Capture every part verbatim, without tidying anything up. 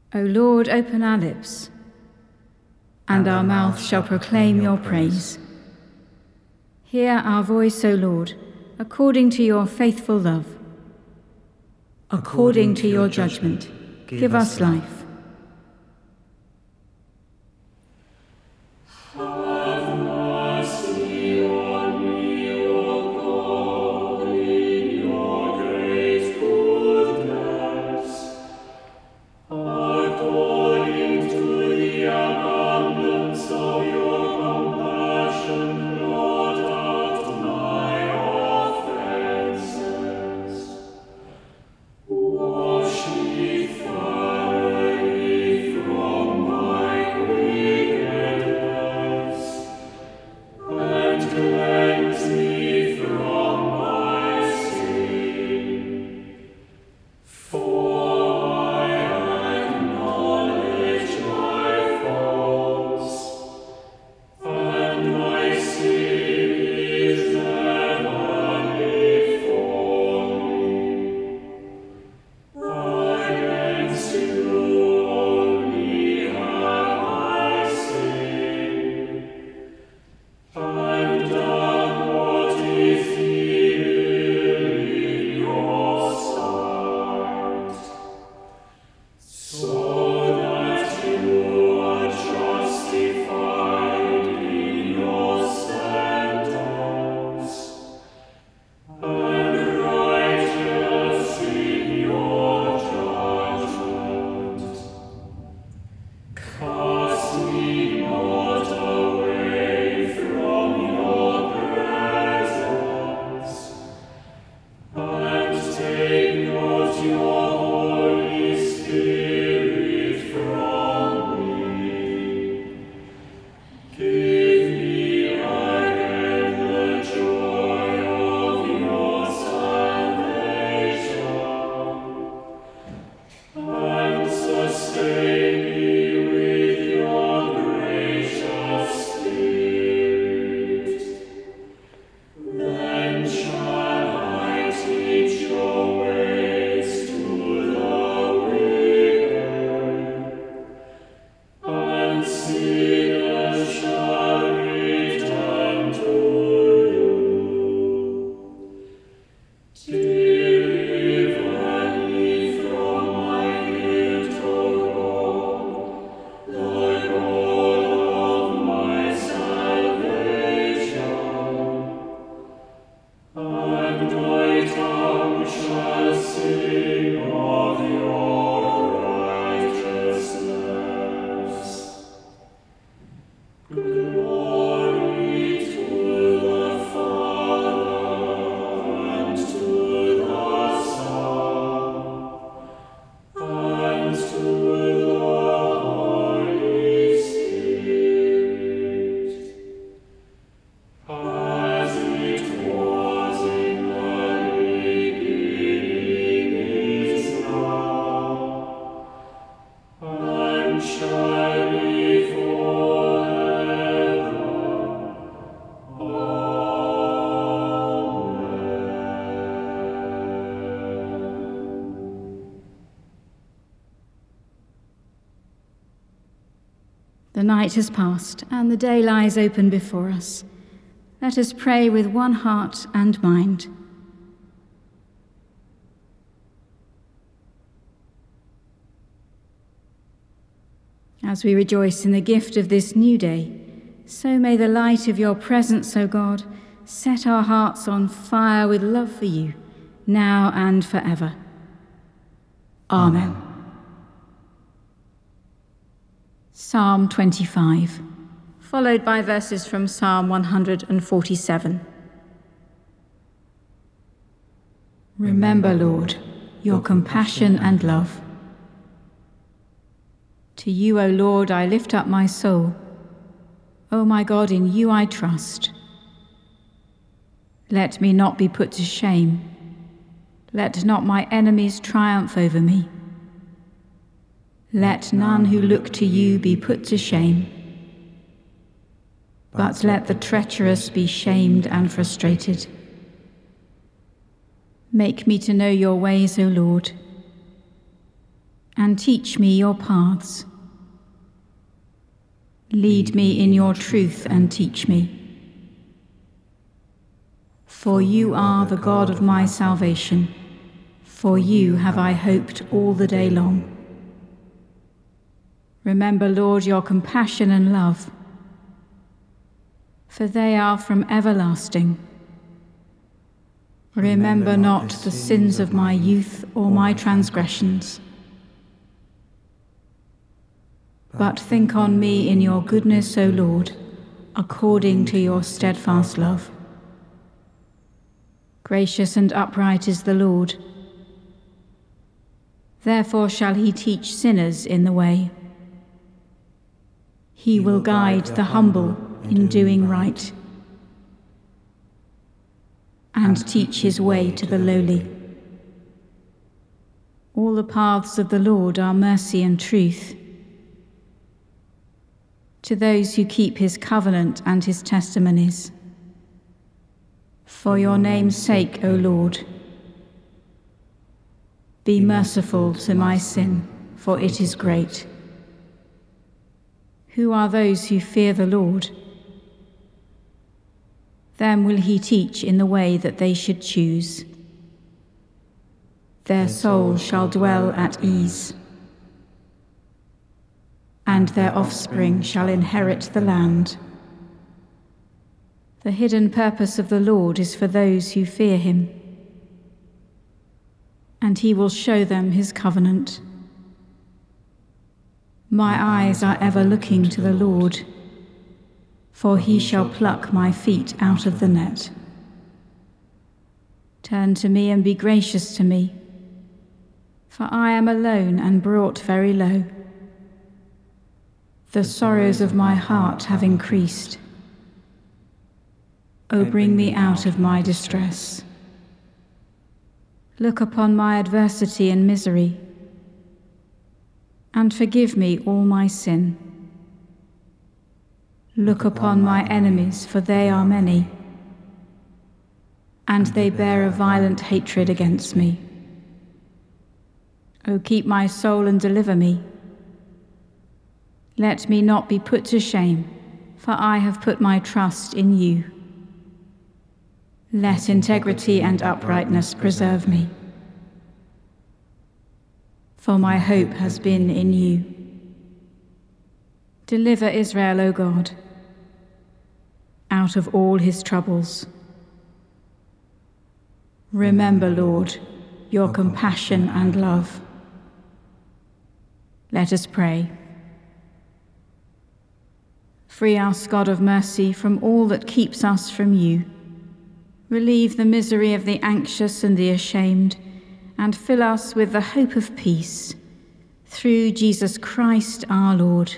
O Lord, open our lips, and, and our mouth shall proclaim your praise. Hear our voice, O Lord, according to your faithful love. According to your judgment, give us life. The night has passed, and the day lies open before us. Let us pray with one heart and mind. As we rejoice in the gift of this new day, so may the light of your presence, O God, set our hearts on fire with love for you, now and forever. Amen. Amen. Psalm twenty-five, followed by verses from Psalm one hundred forty-seven. Remember, Lord, your compassion and love. To you, O Lord, I lift up my soul. O my God, in you I trust. Let me not be put to shame. Let not my enemies triumph over me. Let none who look to you be put to shame. But let the treacherous be shamed and frustrated. Make me to know your ways, O Lord, and teach me your paths. Lead me in your truth and teach me. For you are the God of my salvation. For you have I hoped all the day long. Remember, Lord, your compassion and love, for they are from everlasting. Remember not the sins of my youth or my transgressions, but think on me in your goodness, O Lord, according to your steadfast love. Gracious and upright is the Lord. Therefore shall he teach sinners in the way. He will guide the humble in doing right, and teach his way to the lowly. All the paths of the Lord are mercy and truth to those who keep his covenant and his testimonies. For your name's sake, O Lord, be merciful to my sin, for it is great. Who are those who fear the Lord? Them will he teach in the way that they should choose. Their soul shall dwell at ease, and their offspring shall inherit the land. The hidden purpose of the Lord is for those who fear him, and he will show them his covenant. My eyes are ever looking to the Lord, for he shall pluck my feet out of the net. Turn to me and be gracious to me, for I am alone and brought very low. The sorrows of my heart have increased. O bring me out of my distress. Look upon my adversity and misery, and forgive me all my sin. Look upon my enemies, for they are many, and they bear a violent hatred against me. O keep my soul and deliver me. Let me not be put to shame, for I have put my trust in you. Let integrity and uprightness preserve me, for my hope has been in you. Deliver Israel, O God, out of all his troubles. Remember, Lord, your compassion and love. Let us pray. Free us, God of mercy, from all that keeps us from you. Relieve the misery of the anxious and the ashamed, and fill us with the hope of peace. Through Jesus Christ our Lord.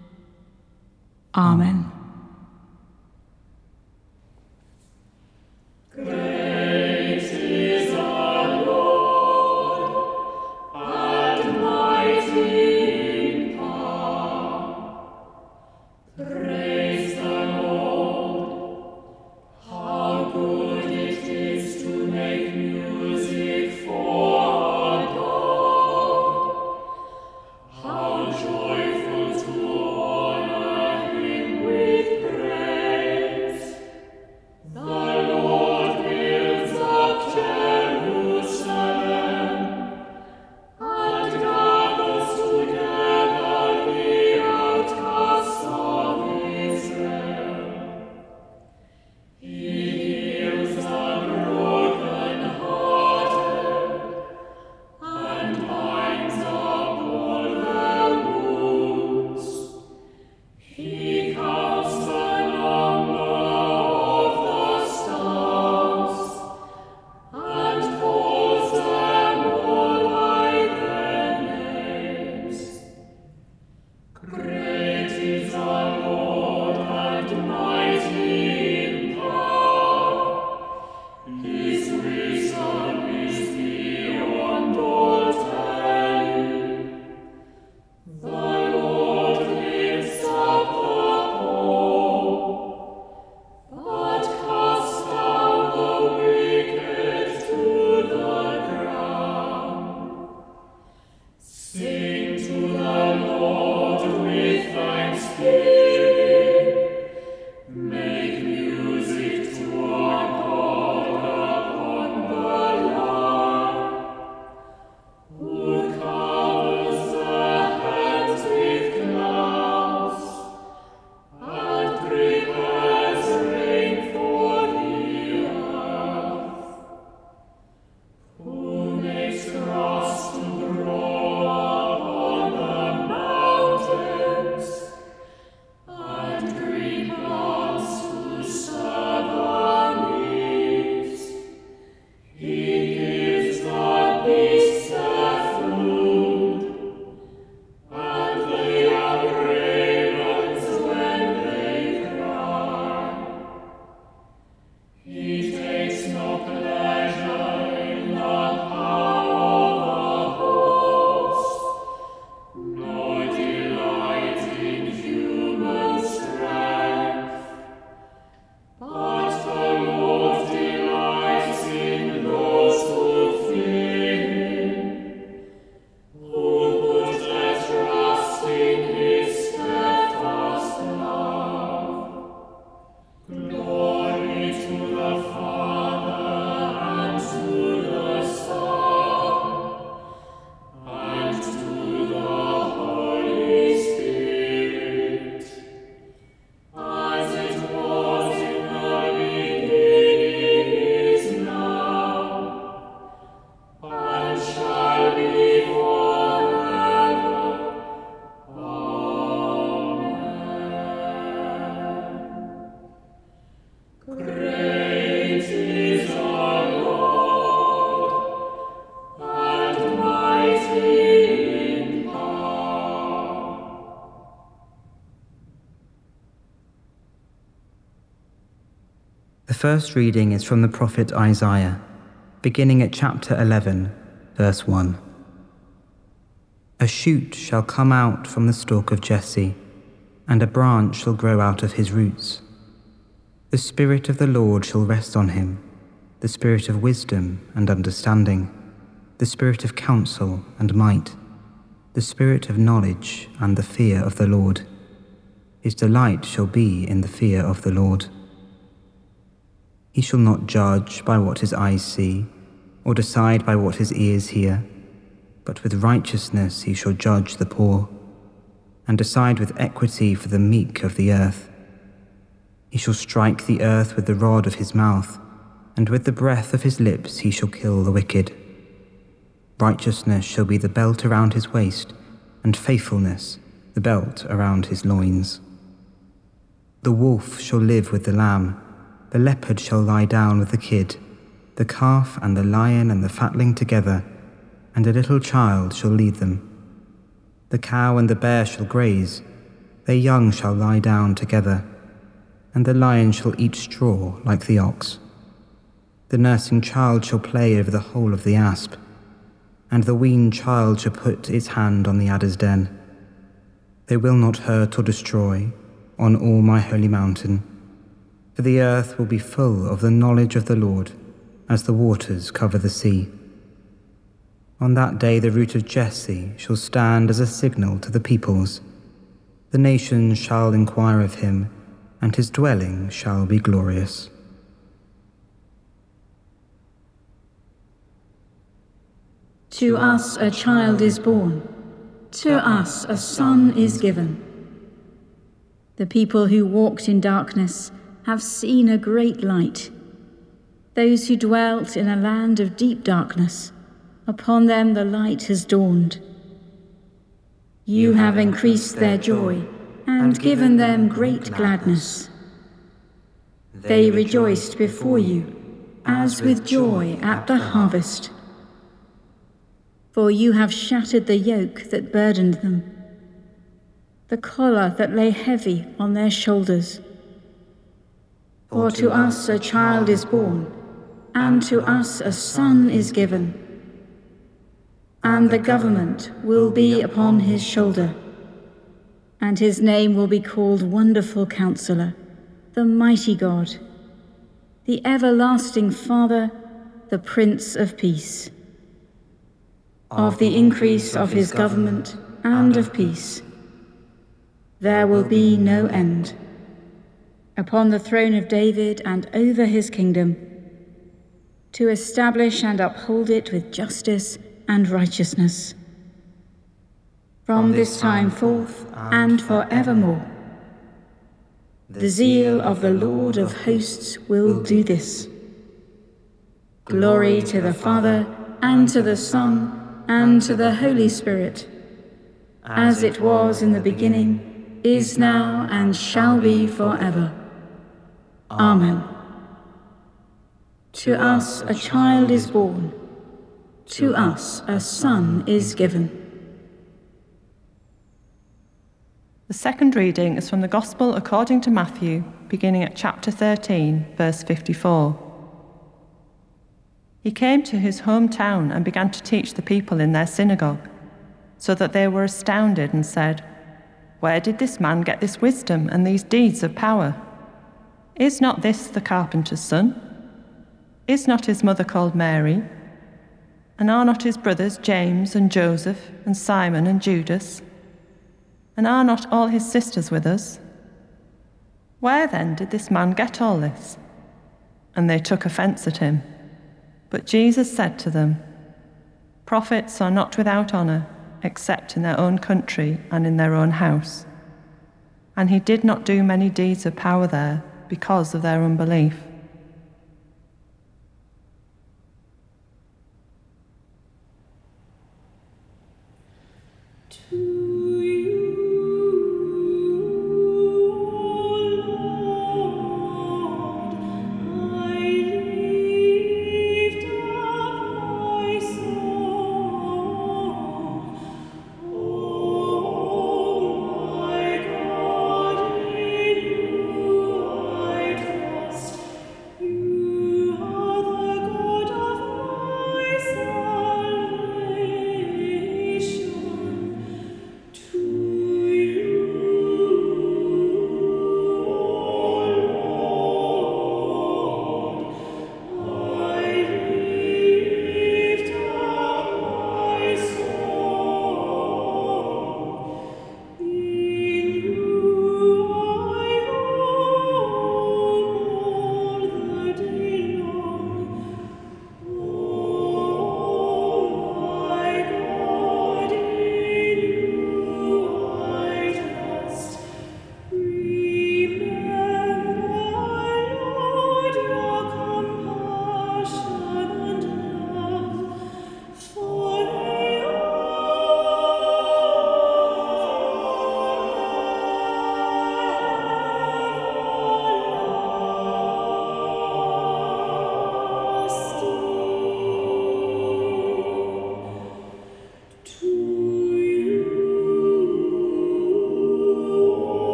Amen. Joyful to honor him with The first reading is from the prophet Isaiah, beginning at chapter eleven, verse one. A shoot shall come out from the stalk of Jesse, and a branch shall grow out of his roots. The Spirit of the Lord shall rest on him, the Spirit of wisdom and understanding, the Spirit of counsel and might, the Spirit of knowledge and the fear of the Lord. His delight shall be in the fear of the Lord. He shall not judge by what his eyes see, or decide by what his ears hear, but with righteousness he shall judge the poor, and decide with equity for the meek of the earth. He shall strike the earth with the rod of his mouth, and with the breath of his lips he shall kill the wicked. Righteousness shall be the belt around his waist, and faithfulness the belt around his loins. The wolf shall live with the lamb, the leopard shall lie down with the kid, the calf and the lion and the fatling together, and a little child shall lead them. The cow and the bear shall graze, their young shall lie down together, and the lion shall eat straw like the ox. The nursing child shall play over the hole of the asp, and the weaned child shall put its hand on the adder's den. They will not hurt or destroy on all my holy mountain, for the earth will be full of the knowledge of the Lord, as the waters cover the sea. On that day the root of Jesse shall stand as a signal to the peoples. The nations shall inquire of him, and his dwelling shall be glorious. To us a child is born, to us a son is given. The people who walked in darkness have seen a great light. Those who dwelt in a land of deep darkness, upon them the light has dawned. You have increased their joy and given them great gladness. They rejoiced before you, as with joy at the harvest. For you have shattered the yoke that burdened them, the collar that lay heavy on their shoulders. For to us a child is born, and to us a son is given, and the government will be upon his shoulder, and his name will be called Wonderful Counselor, the Mighty God, the Everlasting Father, the Prince of Peace. Of the increase of his government and of peace there will be no end, upon the throne of David and over his kingdom, to establish and uphold it with justice and righteousness, from this time forth and forevermore. The zeal of the Lord of hosts will do this. Glory to the Father, and to the Son, and to the Holy Spirit, as it was in the beginning, is now, and shall be forever. Amen. To us a child is born, to us a son is given. The second reading is from the Gospel according to Matthew, beginning at chapter thirteen, verse fifty-four. He came to his hometown and began to teach the people in their synagogue, so that they were astounded and said, "Where did this man get this wisdom and these deeds of power? Is not this the carpenter's son? Is not his mother called Mary? And are not his brothers James and Joseph and Simon and Judas? And are not all his sisters with us? Where then did this man get all this?" And they took offense at him. But Jesus said to them, "Prophets are not without honor, except in their own country and in their own house." And he did not do many deeds of power there because of their unbelief.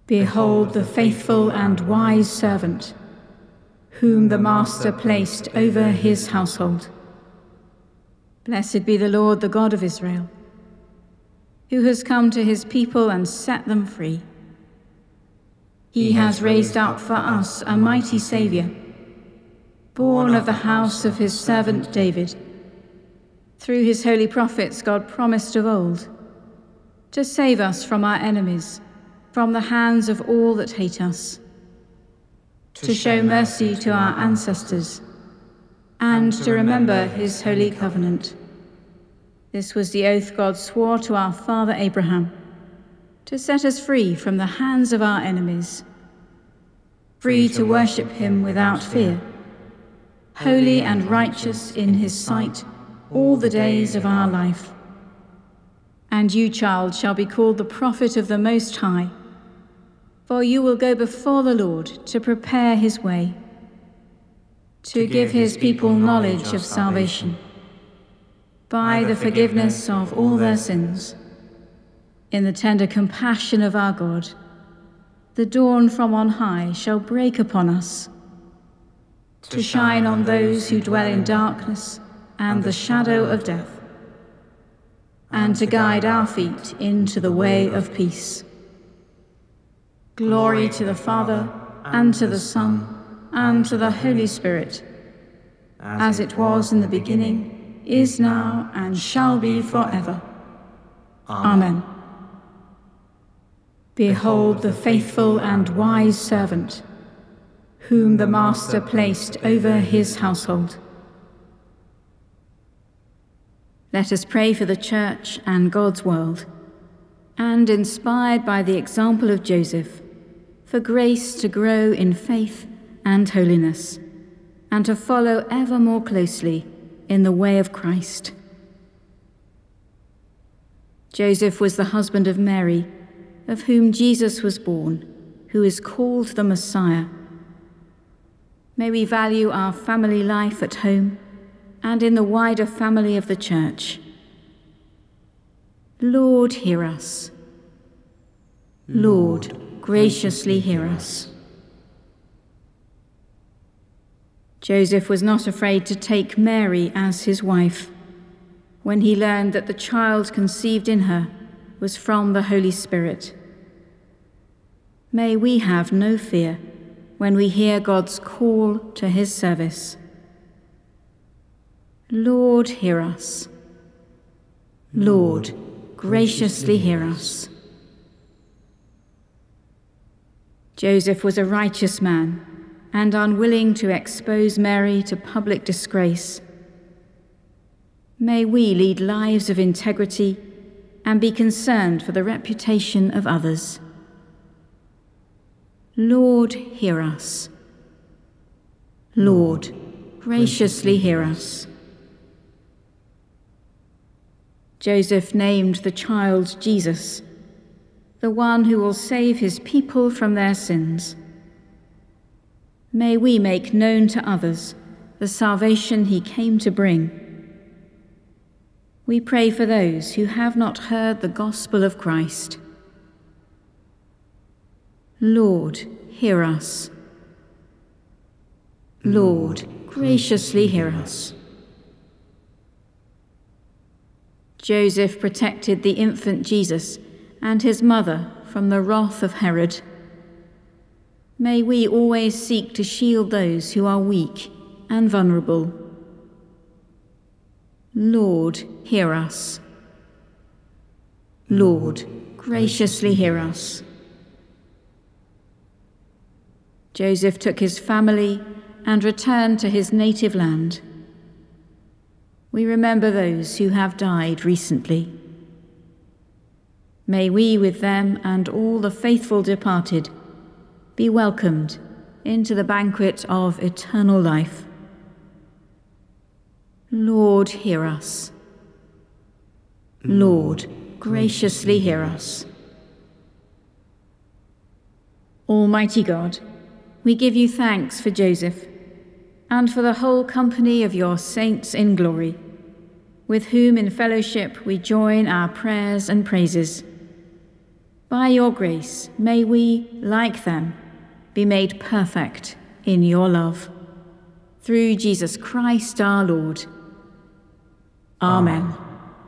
Behold the faithful and wise servant, whom the Master placed over his household. Blessed be the Lord, the God of Israel, who has come to his people and set them free. He has raised up for us a mighty Saviour, born of the house of his servant David. Through his holy prophets God promised of old, to save us from our enemies, from the hands of all that hate us, to show mercy to our ancestors, and to remember his holy covenant. This was the oath God swore to our father Abraham, to set us free from the hands of our enemies, free to worship him without fear, holy and righteous in his sight all the days of our life. And you, child, shall be called the prophet of the Most High, for you will go before the Lord to prepare his way, to give his people knowledge of salvation, by the forgiveness of all their sins. In the tender compassion of our God, the dawn from on high shall break upon us, to shine on those who dwell in darkness and the shadow of death, and to guide our feet into the way of peace. Glory to the Father, and to the Son, and to the Holy Spirit, as it was in the beginning, is now, and shall be forever. Amen. Behold the faithful and wise servant, whom the Master placed over his household. Let us pray for the Church and God's world, and inspired by the example of Joseph, for grace to grow in faith and holiness, and to follow ever more closely in the way of Christ. Joseph was the husband of Mary, of whom Jesus was born, who is called the Messiah. May we value our family life at home and in the wider family of the Church. Lord, hear us. Lord, graciously hear us. Joseph was not afraid to take Mary as his wife when he learned that the child conceived in her was from the Holy Spirit. May we have no fear when we hear God's call to his service. Lord, hear us. Lord, graciously hear us. Joseph was a righteous man and unwilling to expose Mary to public disgrace. May we lead lives of integrity and be concerned for the reputation of others. Lord, hear us. Lord, graciously hear us. Joseph named the child Jesus, the one who will save his people from their sins. May we make known to others the salvation he came to bring. We pray for those who have not heard the gospel of Christ. Lord, hear us. Lord, graciously hear us. Joseph protected the infant Jesus and his mother from the wrath of Herod. May we always seek to shield those who are weak and vulnerable. Lord, hear us. Lord, graciously hear us. Joseph took his family and returned to his native land. We remember those who have died recently. May we with them and all the faithful departed be welcomed into the banquet of eternal life. Lord, hear us. Lord, graciously hear us. Almighty God, we give you thanks for Joseph and for the whole company of your saints in glory, with whom in fellowship we join our prayers and praises. By your grace, may we, like them, be made perfect in your love. Through Jesus Christ our Lord. Amen.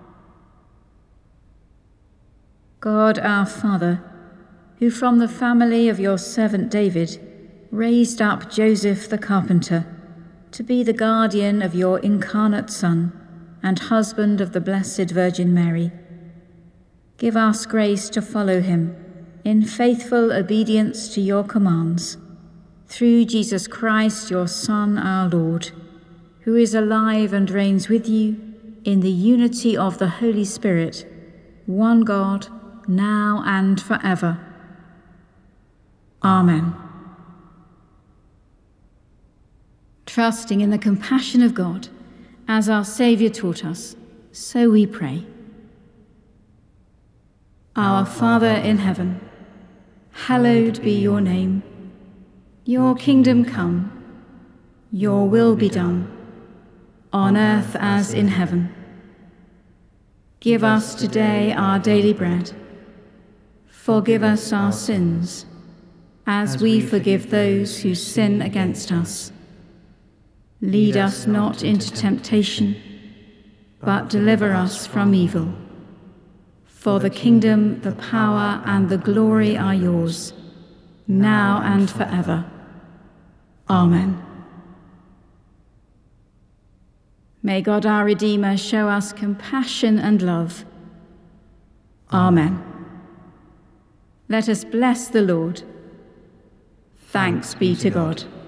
God our Father, who from the family of your servant David raised up Joseph the carpenter to be the guardian of your incarnate Son and husband of the Blessed Virgin Mary, give us grace to follow him in faithful obedience to your commands, through Jesus Christ, your Son, our Lord, who is alive and reigns with you in the unity of the Holy Spirit, one God, now and forever. Amen. Trusting in the compassion of God, as our Saviour taught us, so we pray. Our Father in heaven, hallowed be your name. Your kingdom come, your will be done, on earth as in heaven. Give us today our daily bread. Forgive us our sins, as we forgive those who sin against us. Lead us not into temptation, but deliver us from evil. For the kingdom, the power, and the glory are yours, now and forever. Amen. May God our Redeemer show us compassion and love. Amen. Let us bless the Lord. Thanks be to God.